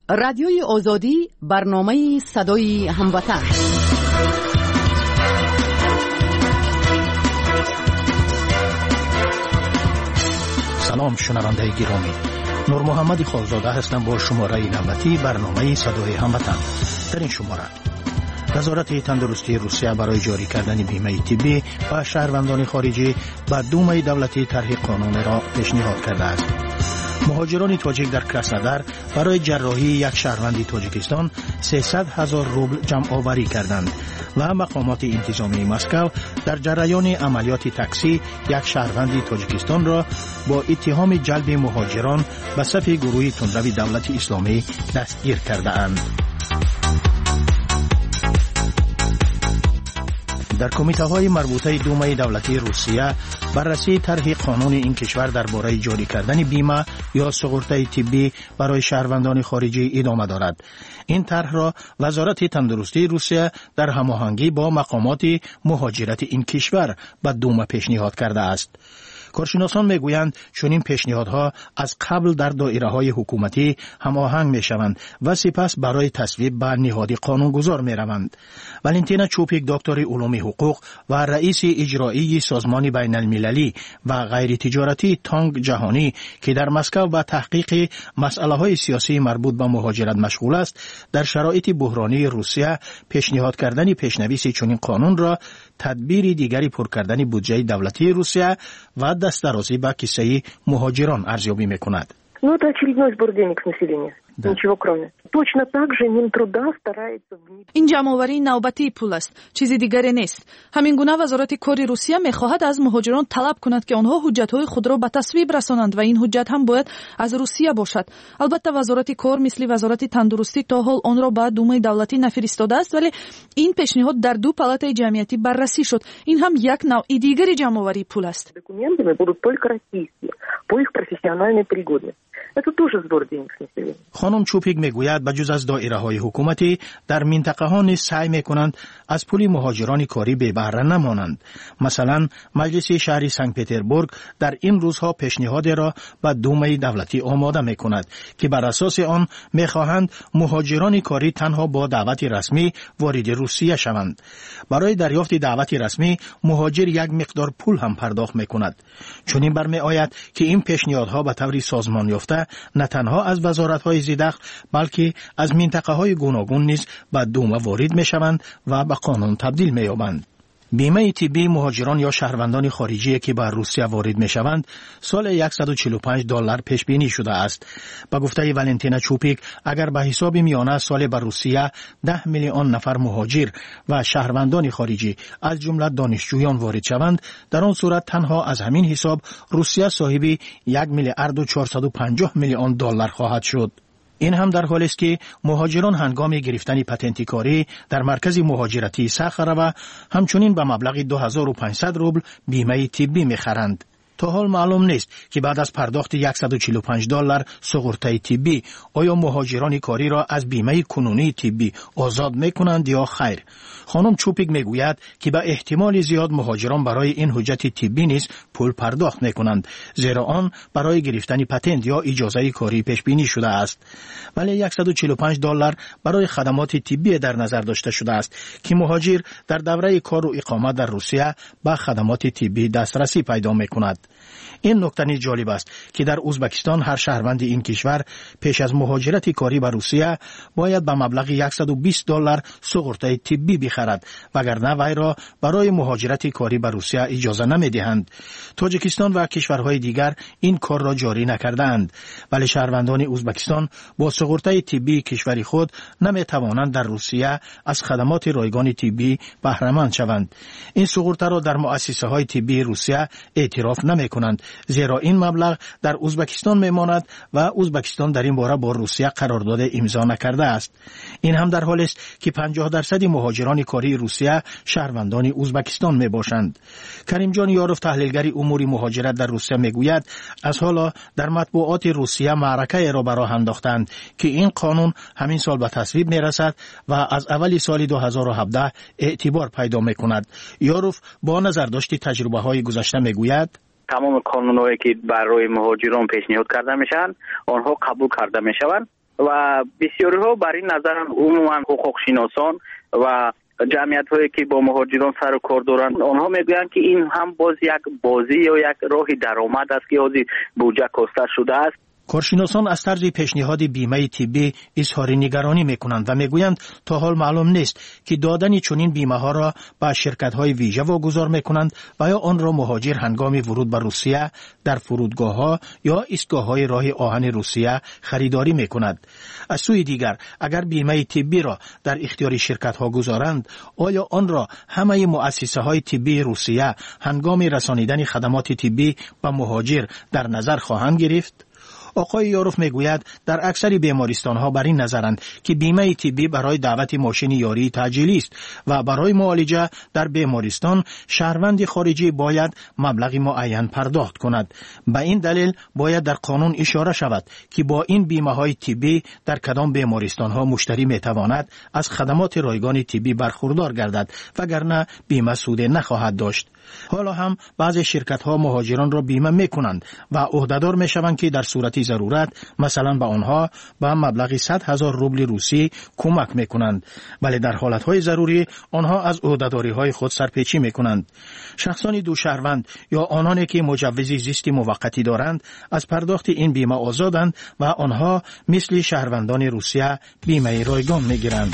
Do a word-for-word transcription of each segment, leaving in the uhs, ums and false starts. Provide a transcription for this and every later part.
رادیوی آزادی، برنامه صدای هموطن. سلام شنونده گرامی، نور محمد خالزاده هستم با شماره نوبتی برنامه صدای هموطن. در این شماره وزارت تندرستی روسیه برای جاری کردن بیمه طبی و شهروندان خارجی به دومای دولتی طرح قانون را پیشنهاد کرده است. مهاجران تاجیک در کراسنودار برای جراحی یک شهروند تاجیکستان سیصد هزار روبل جمع آوری کردند و مقامات انتظامی مسکو در جریان عملیات تاکسی یک شهروند تاجیکستان را با اتهام جلب مهاجران به صف گروه تندرو دولت اسلامی دستگیر کرده اند. در کمیته های مربوطه دومای دولتی روسیه بررسی طرح قانون این کشور درباره جاری کردن بیمه یا سقورت طبی برای شهروندان خارجی ادامه دارد. این طرح را وزارت تندرستی روسیه در هماهنگی با مقامات مهاجرت این کشور به دوما پیشنهاد کرده است. کارشناسان میگویند چنین پیشنهادها از قبل در دایره‌های حکومتی هماهنگ میشوند و سپس برای تصویب به نهاد قانونگذار میروند. والنتینا چوپیک، دکتر علوم حقوق و رئیس اجرایی سازمان بین المللی و غیر تجارتی تانگ جهانی که در مسکو به تحقیق مسائل سیاسی مربوط به مهاجرت مشغول است، در شرایط بحرانی روسیه پیشنهاد کردن پیشنویس چنین قانون را تدبیر دیگری پر کردن بودجه دولتی روسیه و دسترسی به کیسه مهاجران ارزیابی میکند. Ну, это очередной сбор денег с населения. Да. Ничего кроме. Точно так же Минтруда старается внедрить. این جمع‌آوری نوبتی پول است، چیزی دیگری نیست. همین گونه وزارت کار روسیه می‌خواهد از مهاجران طلب کند که آنها حجت‌های خود را به تصویب رسانند و این حجت هم باید از روسیه باشد. البته وزارت کار مثل وزارت تندرستی تا حال آن را به دومای دولتی نفرستاده است، ولی این پیشنهاد در دو پالاتای جمعیتی بررسی شد. این هم یک نوع دیگری جمع‌آوری پول است. Документами будут только российские по их профессиональной пригодности. Это тоже сбор денег с населения. خانم چوپیک میگوید بجز از دایره‌های حکومتی در منطقه ها نیز سعی میکنند از پول مهاجران کاری بی بهره نمانند. مثلا مجلس شهری سنت پترزبورگ در این روزها پیشنهاد را به دومای دولتی آماده میکند که بر اساس آن میخواهند مهاجران کاری تنها با دعوت رسمی وارد روسیه شوند. برای دریافت دعوت رسمی مهاجر یک مقدار پول هم پرداخت میکند. چنین برمیآید که این پیشنهادها به طور سازمان یافته نه تنها از وزارت‌های زیردخل بلکه از منطقه‌های گوناگون نیز به دوما وارد می‌شوند و به قانون تبدیل می‌یابند. بیمه طبی مهاجران یا شهروندان خارجی که به روسیه وارد می‌شوند سال صد و چهل و پنج دلار پیش بینی شده است. با گفته والنتینا چوپیک، اگر به حساب میانه سال به روسیه ده میلیون نفر مهاجر و شهروندان خارجی از جمله دانشجویان وارد شوند، در آن صورت تنها از همین حساب روسیه صاحب یک میلیارد و چهارصد و پنجاه میلیون دلار خواهد شد. این هم در حالی است که مهاجران هنگام گرفتن پتنت کاری در مرکز مهاجرتی ساخره و همچنین به مبلغ دو هزار و پانصد روبل بیمه طبی می‌خرند. تا حال معلوم نیست که بعد از پرداخت صد و چهل و پنج دلار سقورت طبی آیا مهاجران کاری را از بیمه کنونی طبی آزاد میکنند یا خیر. خانم چوپیک میگوید که به احتمال زیاد مهاجران برای این حجت طبی نیز پول پرداخت میکنند، زیرا آن برای گرفتن پتنت یا اجازه کاری پیش بینی شده است. ولی صد و چهل و پنج دلار برای خدمات طبی در نظر داشته شده است که مهاجر در دوره کار و اقامت در روسیه به خدمات طبی دسترسی پیدا میکند. این نکته نیز جالب است که در ازبکستان هر شهروند این کشور پیش از مهاجرت کاری به روسیه باید به مبلغ صد و بیست دلار سقورت طبی بخرد، وگرنه وی را برای مهاجرت کاری به روسیه اجازه نمیدهند. تاجیکستان و کشورهای دیگر این کار را جاری نکردند، ولی شهروندان ازبکستان با سقورت طبی کشور خود نمیتوانند در روسیه از خدمات رایگان طبی بهره مند شوند. این سقورت را در مؤسسه های طبی روسیه اعتراف نمیکنند، زیرا این مبلغ در ازبکستان میماند و ازبکستان در این باره با روسیه قرارداد امضا نکرده است. این هم در حالی است که پنجاه درصد مهاجران کاری روسیه شهروندان ازبکستان میباشند. کریم جان یاروف، تحلیلگر امور مهاجرت در روسیه، میگوید از حالا در مطبوعات روسیه معرکه را براه انداختند که این قانون همین سال به تصویب میرسد و از اول سال دو هزار و هفده اعتبار پیدا میکند. یاروف با نظر داشت تجربه های گذشته میگوید تمام قانونایی که برای مهاجران پیشنهاد کرده میشن آنها قبول کرده میشوند و بسیاری ها بر این نظرن، عموما حقوق شناسان و جمعیت هایی که با مهاجران سر و کار دارند، آنها میگویند که این هم باز یک بازی یا یک راه درآمد است که از بودجه کاسته شده است. کارشناسان از طرز پیشنهاد بیمه طبی اظهار نگرانی میکنند و میگویند تا حال معلوم نیست که دادن چنین بیمه ها را به شرکت های ویژه واگذار میکنند و یا آن را مهاجر هنگام ورود به روسیه در فرودگاه ها یا ایستگاه های راه آهن روسیه خریداری میکند. از سوی دیگر اگر بیمه طبی را در اختیار شرکت ها گذارند، آیا آن را همه مؤسسه های طبی روسیه هنگام رسانیدن خدمات طبی به مهاجر در نظر خواهند گرفت؟ آقای یاروف میگوید در اکثر بیمارستان ها بر این نظرند که بیمه طبی برای دعوت ماشین یاری تجهیزی است و برای معالجه در بیمارستان شهروند خارجی باید مبلغ معین پرداخت کند. به این دلیل باید در قانون اشاره شود که با این بیمه های طبی در کدام بیمارستان ها مشتری میتواند از خدمات رایگان طبی برخوردار گردد، وگرنه بیمه سود نخواهد داشت. حالا هم بعضی شرکت ها مهاجران را بیمه میکنند و عهدهدار میشوند که در صورت ضرورت مثلا به آنها به مبلغ صد هزار روبل روسی کمک میکنند، ولی در حالت های ضروری آنها از عهدهداری های خود سرپیچی میکنند. شخصان دو شهروند یا آنانی که مجوز زیست موقتی دارند از پرداخت این بیمه آزادند و آنها مثل شهروندان روسیه بیمه رایگان میگیرند.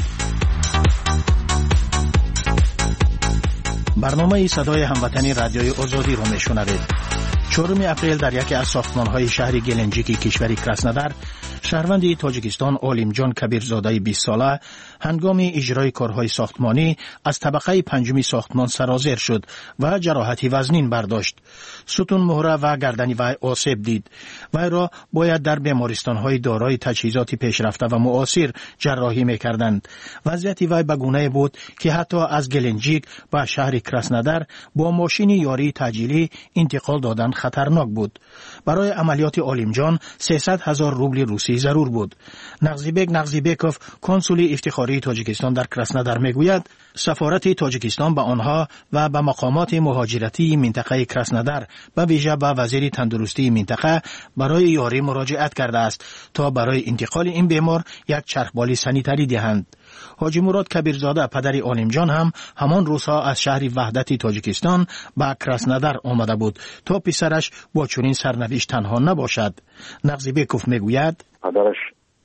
برنامه صدای هموطنی رادیوی آزادی را میشنوید. چهارم اپریل در یکی از ساختمان‌های شهر گلنجیکی کشور کراسنودار، شهروند تاجیکستان عالمجان کبیرزاده بیست ساله هنگام اجرای کارهای ساختمانی از طبقه پنجم ساختمان سرازیر شد و جراحتی وزنین برداشت. ستون مهره و گردن وی آسیب دید. وی را باید در بیمارستان‌های دارای تجهیزات پیشرفته و معاصر جراحی می‌کردند. وضعیت وی به گونه بود که حتی از گلنجیک به شهر کراسنودار با ماشین یاری تجهیزی انتقال دادن خطرناک بود. برای عملیات عالمجان سیصد هزار روبل روسی ضرور بود. نغزیبک نغزیبکوف کنسول افتخاری تاجیکستان در کراسنودار میگوید سفارت تاجیکستان به آنها و به مقامات مهاجرتی منطقه کراسنودار به ویژه به وزیر تندرستی منطقه برای یاری مراجعت کرده است تا برای انتقال این بیمار یک چرخبال سانیتری دهند. حاجی مراد کبیرزاده پدر عالمجان هم همان روزها از شهر وحدت تاجیکستان به کراسنودار آمده بود تا پسرش با چنین سرنوشت تنها نباشد. نغزیبکوف میگوید پدرش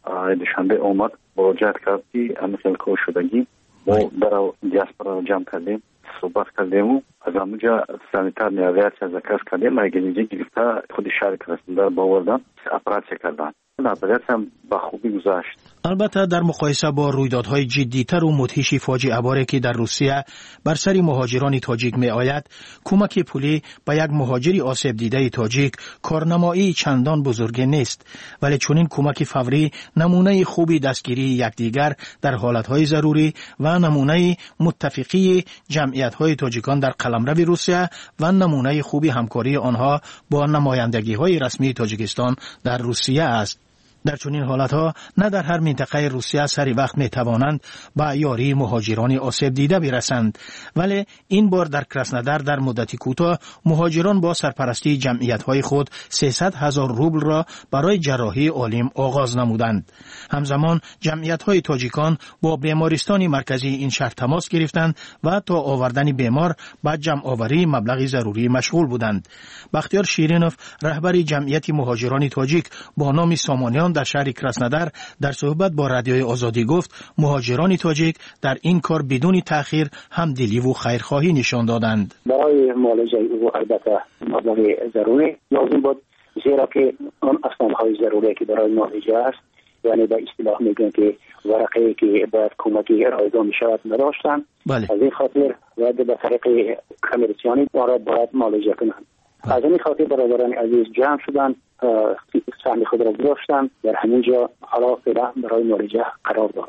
دوشنبه آمد مراجعت کرد که مثل کار شدگی ما در دیاسپورا را جمع کردیم، صحبت کردیم و از همونجا سانیتار نیاویاسیا زکرس کردیم. مگنیجی گرفته خود شهر کراسنودار باوردن اپراتسیا کردن. عملیات هم به خوبی گذشت. البته در مقایسه با رویدادهای جدی‌تر و مدهش فاجعه باری که در روسیه بر سر مهاجران تاجیک می آید، کمک پولی به یک مهاجری آسیب دیده تاجیک کارنمایی چندان بزرگ نیست، ولی چنین کمک فوری نمونه خوبی دستگیری یکدیگر در حالتهای ضروری و نمونه متفقی جمعیت‌های تاجیکان در قلمرو روسیه و نمونه خوبی همکاری آنها با نمایندگی‌های رسمی تاجیکستان در روسیه است. در چنین حالتها نه در هر منطقه روسیه سری وقت می توانند با یاری مهاجران آسیب دیده برسند، ولی این بار در کراسنودار در مدتی کوتاه مهاجران با سرپرستی جمعیت‌های خود سیصد هزار روبل را برای جراحی عالم آغاز نمودند. همزمان جمعیت‌های تاجیکان با بیمارستان مرکزی این شهر تماس گرفتند و تا آوردن بیمار با جمع آوری مبلغ ضروری مشغول بودند. بختیار شیرینوف رهبر جمعیت مهاجران تاجیک با نام سامانیان در شهر کراسنودار در صحبت با رادیوی آزادی گفت مهاجران تاجیک در این کار بدون تأخیر همدلی و خیرخواهی نشان دادند. برای معالجه او البته مبلغ ضروری لازم بود، زیرا که آن اسنادهای ضروری که برای معالجه است، یعنی به اصطلاح میگن که ورقه که باید کمکی رایگان میشود نداشتند. بله. از این خاطر باید به طریق کامرسیانی آن باید معالجه کنند. از این خاطر برادران عزیز جمع شدند، سهم خود را گذاشتند، در همینجا حالا فعلا برای معالجه قرار دارد.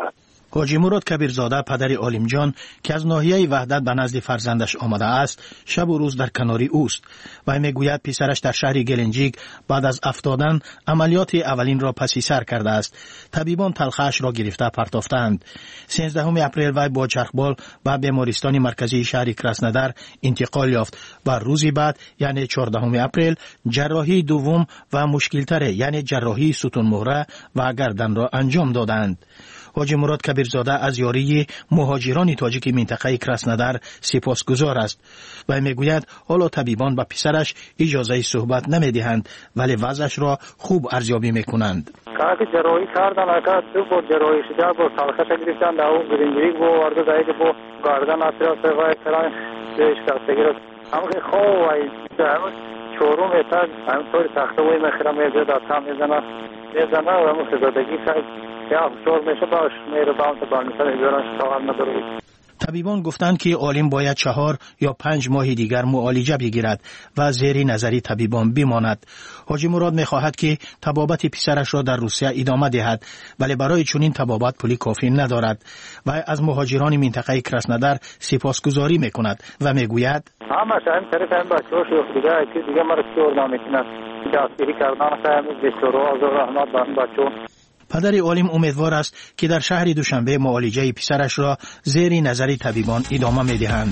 حاجی مراد کبیرزاده پدر عالم جان که از ناحیه وحدت به نزد فرزندش آمده است شب و روز در کناری اوست و میگوید پسرش در شهر گلنجیک بعد از افتادن عملیات اولین را پسی سر کرده است. طبیبان تلخش را گرفته پرتافتند. سیزدهم اپریل وی با چرخبال به بیمارستان مرکزی شهر کراسنودار انتقال یافت و روزی بعد یعنی چهاردهم اپریل جراحی دوم و مشکل‌تر یعنی جراحی ستون مهره و گردن را انجام دادند. حاجی مراد کبیرزاده از یاری مهاجران تاجیک منطقه کراسنودار سپاسگزار است و میگوید حالا طبیبان به پسرش اجازه صحبت نمیدهند ولی وضعش را خوب ارزیابی میکنند. که جراحی کردن اگر دو بار جراحی شده با سالخش گرفتن در اون گرینجری با وارد دایید با گردن اطراف و تران شکستگی را اما خواه و همون چهارم ایتر همونطور تخته وی مخیرم میزد از هم میزنه میزنه و همون خزادگی یا چهار میشه باش میره باهم تا بالمیسان ایزاران شتاقل نداره. طبیبان گفتند که عالم باید چهار یا پنج ماه دیگر معالجه بگیرد و زیر نظری طبیبان بماند. حاجی مراد میخواهد که طبابت پسرش را در روسیه ادامه دهد ولی برای چنین طبابت پولی کافی ندارد و از مهاجران منطقه کراسنودار سپاسگزاری میکند و میگوید همش هم طرف هم بچه‌ها شوخ دیگه که دیگه مرا چور نمیکنند دستگیری کردن هم دکتر آزاد رحمت بر بچه‌ها. پدر عالم امیدوار است که در شهر دوشنبه معالجه پسرش را زیر نظر طبیبان ادامه می‌دهند.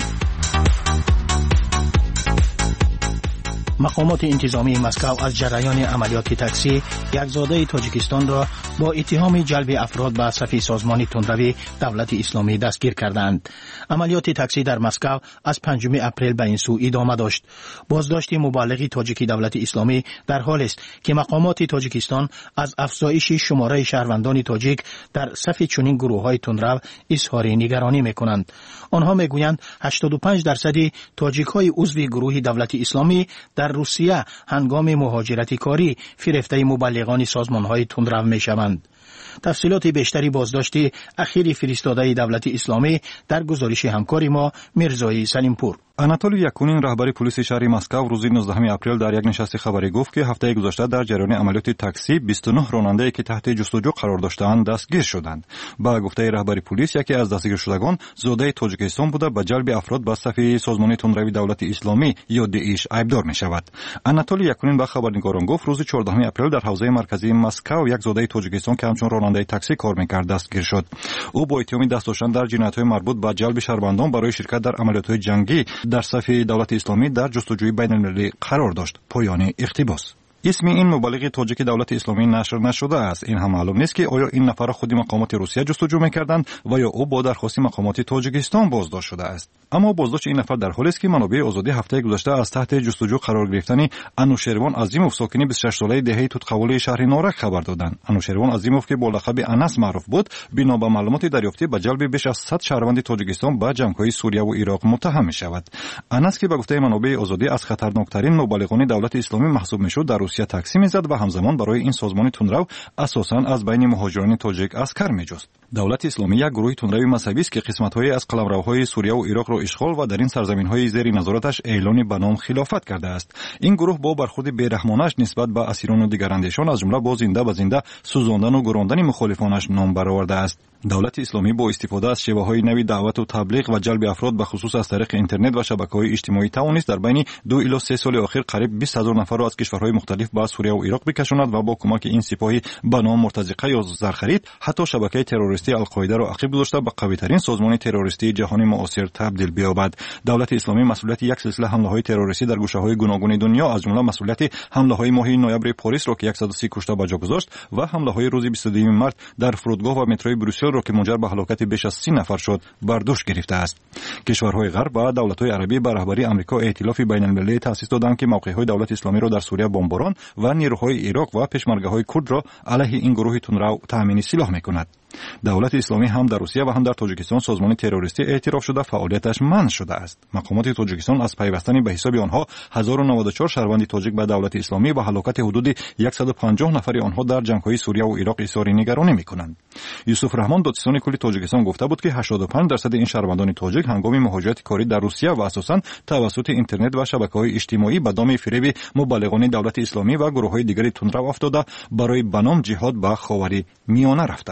مقامات انتظامی مسکو از جریان عملیات تاکسی یک زاده تاجیکستان را با اتهام جلب افراد به صف سازمان تندروی دولت اسلامی دستگیر کردند. عملیات تاکسی در مسکو از پنجم اپریل به این سو ادامه داشت. بازداشت مبلغ تاجیک دولت اسلامی در حال است که مقامات تاجیکستان از افزایش شماره شهروندان تاجیک در صف چنین گروه‌های تندرو اظهار نگرانی می‌کنند. آنها می‌گویند هشتاد و پنج درصد تاجیک‌های عضو گروه دولت اسلامی در روسیه هنگام مهاجرت کاری فریفته مبلغان سازمان‌های تندرو می‌شوند. تفصیلات بیشتری بازداشت اخیر فرستاده دولت اسلامی در گزارش همکار ما میرزای سلیمپور. آناتولی یکونین رهبر پلیس شهر مسکو روز نوزدهم اپریل در یک نشست خبری گفت که هفته گذشته در جریان عملیات تاکسی بیست و نه راننده که تحت جستجو قرار داشتند دستگیر شدند. با گفته رهبر پلیس یکی از دستگیر شدگان زاده تاجیکستان بوده به جلب افراد به صف سازمان تندروی دولت اسلامی یا داعش ایبدار می شود. آناتولی یکونین به خبرنگاران گفت روز چهاردهم اپریل در حوزه مرکزی مسکو یک زاده تاجیکستان که همچون راننده تاکسی کار می‌کرد دستگیر شد. او با اتهام دست داشتن در جنایت‌های مربوط به جلب شهروندان برای شرکت در عملیات‌های جنگی در صف دولت اسلامی در جستجوی بین‌المللی قرار داشت. پایان اقتباس. اسم این مبلغ تاجیک دولت اسلامی نشر نشده است. این هم معلوم نیست که آیا این نفر خود مقامات روسیه جستجو می‌کردند و یا او با درخواست مقامات تاجیکستان بازداشت شده است. اما بازداشت این نفر در حالی است که منابع آزادی هفته گذشته از تحت جستجو قرار گرفتن انوشیروان عظیموف ساکن بیست و شش ساله دهه توتقولی شهر نارک خبر دادند. انوشیروان عظیموف که با لقب انس معروف بود بنا به معلومات دریافتی به جلب بیش از صد شهروند تاجیکستان به جنگ‌های سوریه و عراق متهم می‌شود. انس که به گفته منابع آزادی از خطرناکترین مبلغان دولت اسلامی محسوب می‌شد در روسیه تاکسی می‌زد و همزمان برای این سازمان تندرو اساساً از بین مهاجران تاجیک اسکر می‌جست. دولت اسلامی یک گروه تندروی مذهبی است که قسمت‌های از قلمروهای سوریه و عراق را اشغال و در این سرزمین‌های زیر نظارتش اعلان به نام خلافت کرده است. این گروه با برخورد بی‌رحمانه‌اش نسبت به اسیران و دیگر اندیشان از جمله با زنده به زنده سوزاندن و گراندن مخالفانش نام برآورده است. دولت اسلامی با استفاده از شیوه‌های نوی دعوت و تبلیغ و جلب افراد به خصوص از طریق اینترنت و شبکه‌های اجتماعی توانست در بین دو الی سه سال اخیر قریب بیست هزار نفر را از کشورهای مختلف به سوریه و عراق بکشاند و با کمک این سپاهی به نام مرتزقه یا زرخرید حتی شبکه تروریستی القاعده را عقب گذاشته به قوی‌ترین سازمان تروریستی جهانی معاصر تبدیل بیابد. دولت اسلامی مسئولیت یک سلسله حمله‌های تروریستی در گوشه‌های گوناگون دنیا از جمله مسئولیت حمله‌های ماه نوامبر پاریس را که صد و سی کشته به جا گذاشت و حمله‌های روز بیست و دو مارس در فرودگاه و متروی بروسل را که منجر به هلاکت بیش از سی نفر شد بر دوش گرفته است. کشورهای غرب و دولت‌های عربی به رهبری آمریکا ائتلاف بین‌المللی تأسیس دادند که موقع‌های دولت اسلامی را در سوریه بمباران و نیروهای عراق و پشمرگه‌های کرد را علیه این گروه تندرو تأمین سلاح می‌کند. دولت اسلامی هم در روسیه و هم در تاجیکستان سازمان تروریستی اعتراف شده فعالیتش منع شده است. مقامات تاجیکستان از پیوستن به حساب آنها هزار و نود و چهار شهروند تاجیک به دولت اسلامی و هلاکت حدود صد و پنجاه نفر آنها در جنگ‌های سوریه و عراق اظهار نگرانی می‌کنند. یوسف رحمان دادستان کلی تاجیکستان گفته بود که هشتاد و پنج درصد این شهروندان تاجیک هنگام مهاجرت کاری در روسیه و اساساً توسط اینترنت و شبکه‌های اجتماعی به دام فریب مبلغان دولت اسلامی و گروه‌های دیگر تندرو افتاده برای بنام جهاد به خاور میانه رفتند.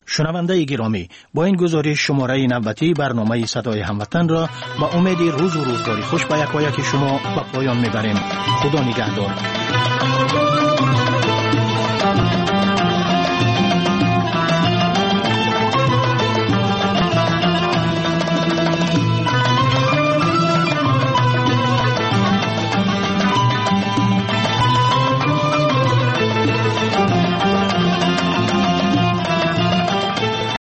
شنونده گرامی، با این گزارش شماره نوبتی برنامه صدای هموطن را با امید روز و روزگاری خوش به یک و یک شما به پایان میبریم. خدا نگهدار.